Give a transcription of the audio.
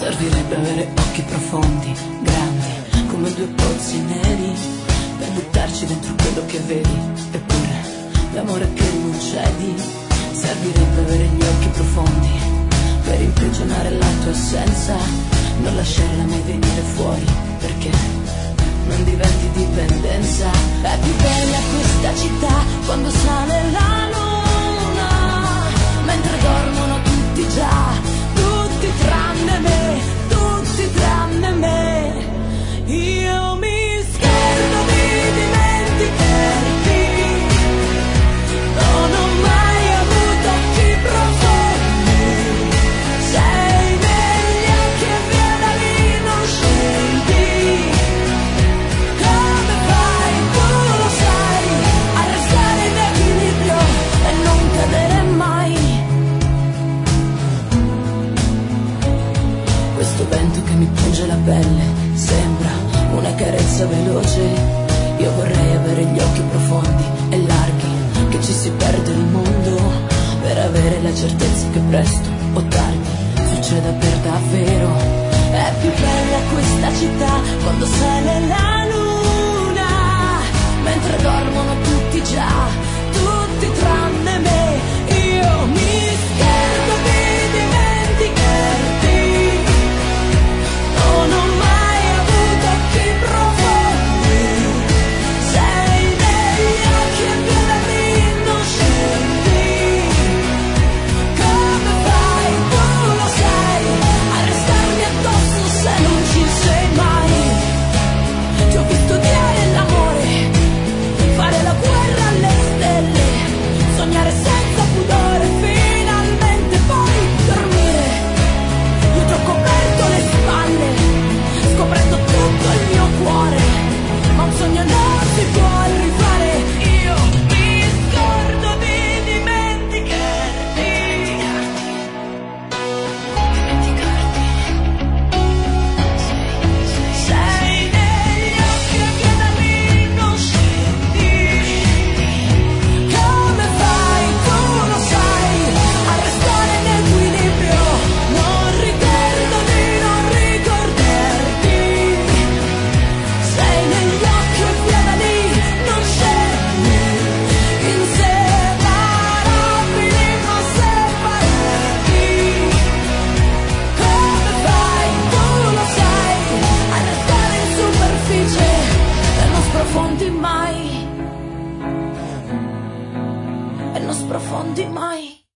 Servirebbe avere occhi profondi, grandi, come due pozzi neri, per buttarci dentro quello che vedi. Eppure, l'amore che non cedi. Servirebbe avere gli occhi profondi, per imprigionare la tua essenza, non lasciarla mai venire fuori, perché non diventi dipendenza. È più bella questa città quando sale la luna, mentre dormono tutti già, tutti tranne me, tutti tranne me. Io mi scherzo di dimenticarti, non ho mai avuto occhi profondi, sei negli occhi e via da lì non scendi. Come fai, tu lo sai, a restare in equilibrio e non cadere mai. Questo vento che mi punge la pelle sembra una carezza veloce. Io vorrei avere gli occhi profondi e larghi, che ci si perde il mondo, per avere la certezza che presto o tardi succeda per davvero. È più bella questa città quando sale la luna, mentre dormono tutti già, tutti tranne me. Io mi scherzo di dimenticarti, non ho mai avuto occhi profondi, sei negli occhi e via da lì non scendi. Come fai, tu lo sai, a restarmi addosso se non ci sei mai. Ti ho visto odiare l'amore, fare la guerra alle stelle, sognare senza pudore, finalmente poi dormire. Io ti ho coperto le spalle, scoprendo tutto il mio cuore, ma un sogno non si può rifare. Io mi scordo di dimenticarti, sei negli occhi e via da lì non scendi. Come fai, tu lo sai, a restare in equilibrio, non ricordo di non ricordarti. Sei negli occhi e via da lì non scendi. Inseparabili ma separati. Come fai, tu lo sai, a restare in superficie e non sprofondi mai, e non sprofondi mai.